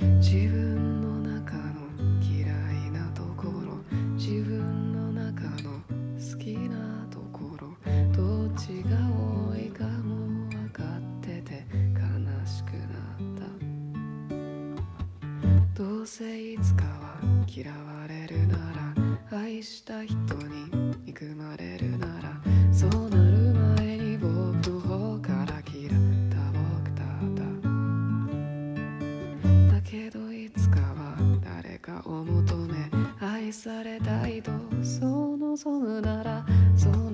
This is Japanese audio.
自分の中の嫌いなところ、自分の中の好きなところ、どっちが多いかも分かってて悲しくなった。どうせいつかは嫌われるなら、愛した人に憎まれるなら、そうなる前に僕の方から嫌った僕だった。だけどいつかは誰かを求め愛されたいとそう望むなら、そう